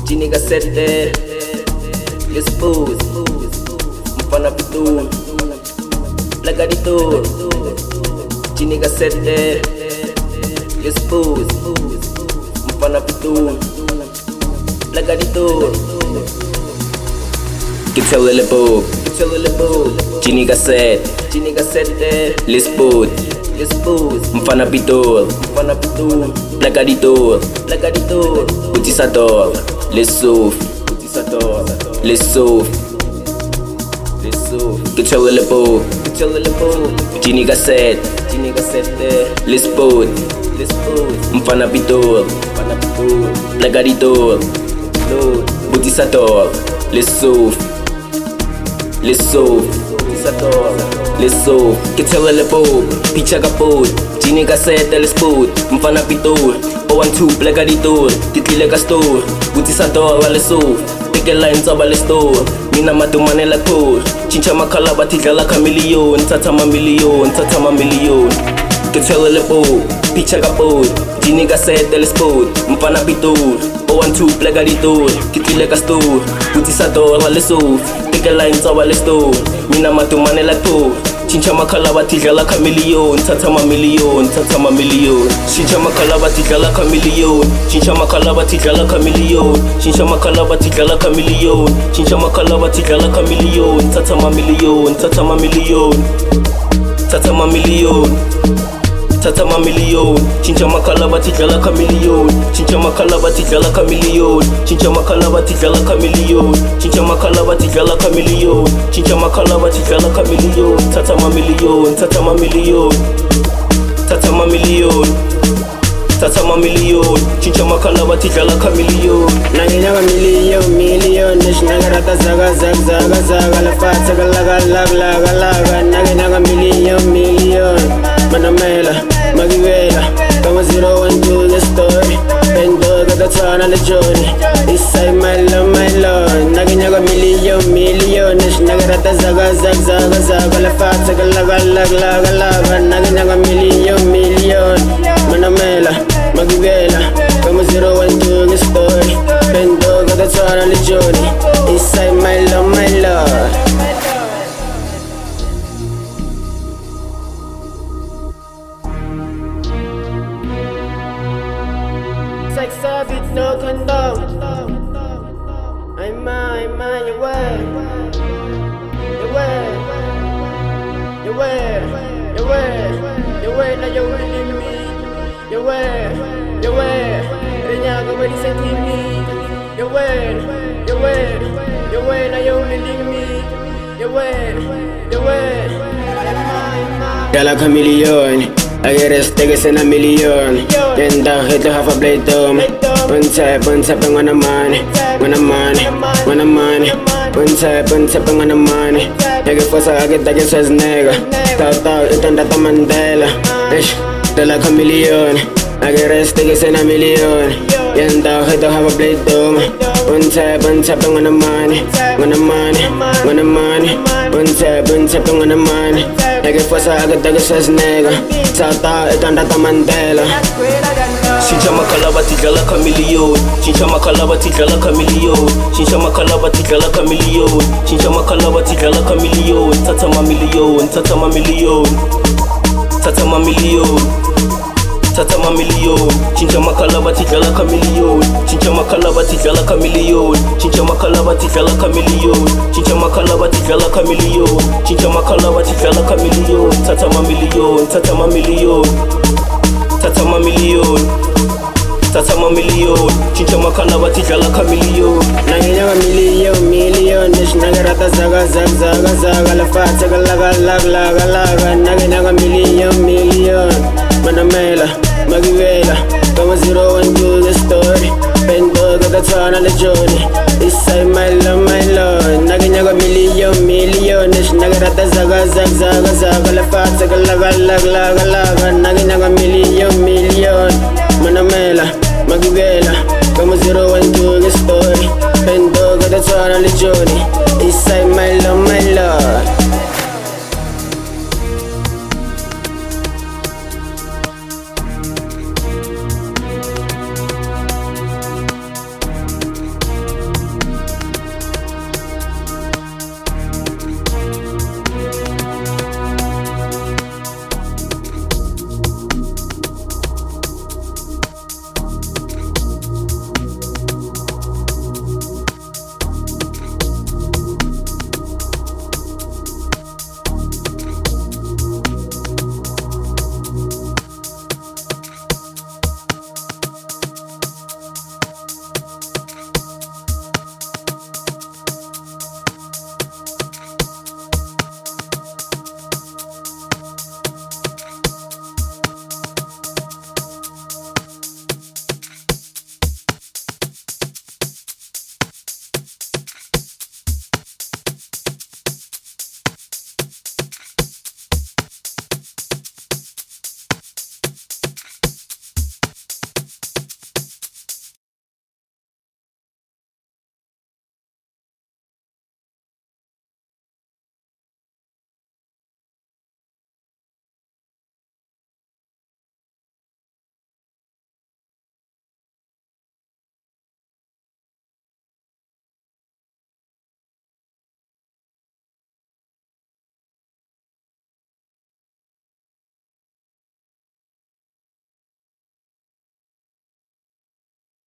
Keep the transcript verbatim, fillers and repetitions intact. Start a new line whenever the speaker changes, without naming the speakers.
Chini Cassette, Expose, Mfana Pitu, Plagadito, Chini Cassette, Expose, Mfana Pitu, Plagadito, Kitele Lepo, Kitele Lepo, Chini Cassette, Chini Cassette, Expose, Expose, Mfana Pitu, Mfana Pitu, Plagadito, Plagadito, Utisador, les sauf, Utisador, les sauf, les sauf, Kitele Lepo, Kitele Lepo, Chini Cassette, Chini Cassette, les spot, les spot, Mfana Pitu, Mfana Pitu, Plagadito, Utisador, les sauf, les sauf, Utisador, les sauf, Kitele Lepo, Picha Kaput, Chini Cassette, les spot, Mfana Pitu, oh one two, Plagadito, Titlile Castor, Utisador, les sauf, Take a line, Zaba les store, Mina Matumane la tour, Chincha Makalaba, Tigala Camillion, Tatama million, Tatama million, Kitele Lepo, Picha Kaput, Chini Cassette, les spot, Mfana Pitu, oh one two, Plagadito, Titlile Castor, Utisador, les sauf, Take a line, Zaba les store, Mina Matumane la tour, Chincha Makalaba, Tigala Camillion, Tatama million, Tatama million, Chincha Makalaba, Tigala Camillion, Chincha Makalaba, Tigala Camillion, Chincha Makalaba, Tigala Camillion, Chincha Makalaba, Tigala Camillion, Tatama million, Tatama million, Tatama million, Tatama million, Chincha Makalaba, Tigala Camillion, Chincha Makalaba, Tigala Camillion, Chincha Makalaba, Tigala Camillion, Chincha Makalaba, Tigala Camillion, Chincha Makalaba, Tigala Camillion, Tatama million, Tatama million, Tatama million, Tatama million, Chincha Makalaba, Tigala Camillion,
Nanginaga million, million, Nishnagata Zaga Zag Zaga Zaga La Fat Zaga Laga Lag Laga Laga, Nanginaga million, million, Manamela, Magivela, Kama zero one to the story, Pendo Gata Tana the journey, Isai my love, my love, Naginaga million, million, Nishnagata Zaga Zag Zaga Zaga La Fat Zaga Laga Lag Laga Laga, Naginaga million, million, Manamela, Magivela, Kama zero one to the story, Pendo Gata Tana the journey, Isai my love, my love. Sex savage, no condom. I'm mine, I'm mine, you wear. You wear. You wear. You wear. You wear, now you're winning me. You wear. You wear. Renyago, what is it in me? You wear. You wear. You wear, now you're winning me. You wear. You wear. I'm mine, Gala Chameleon. I get a stick in a million. Then down hit to half a blade dome. One tap, one tapping on the money. When I'm money, when I'm money. One tap, one tapping on the money. Nigga for I get that says nigga. Talk out, it on that Mandela. Ish, the like a million. I get a stick in a million. Then down hit to half a blade dome. One tap, one tapping on the money. When I'm money, when I'm money. One tap, one tapping on the money. Nigga for I get that says nigga. Talk out, it on that Mandela.
Chincha Makalaba, Tigala Camillion, Chincha Makalaba, Tigala Camillion, Chincha Makalaba, Tigala Camillion, Chincha Makalaba, Tigala Camillion, Tatama million, Tatama million, Tatama million, Tatama million, Chincha Makalaba, Tigala Camillion, Chincha Makalaba, Tigala Camillion, Chincha Makalaba, Tigala Camillion, Chincha Makalaba, Tigala Camillion, Chincha Makalaba, Tigala Camillion, Tatama million, Tatama million, Tatama million, Tatama million, Chincha Makalaba, Tigala Camillion.
Nanginaga million, million, Nishnagata Zaga Zag Zaga Zaga La Fat Zaga Laga Lag Laga Laga, Nanginaga million, million, Manamela, Magivela, Kama zero one to the story, Pendo Gata Tana the journey, Isai my love, my love, Nanginaga million, million, Nishnagata Zaga Zag Zaga Zaga La Fat Zaga Laga Lag Laga Laga, Nanginaga million.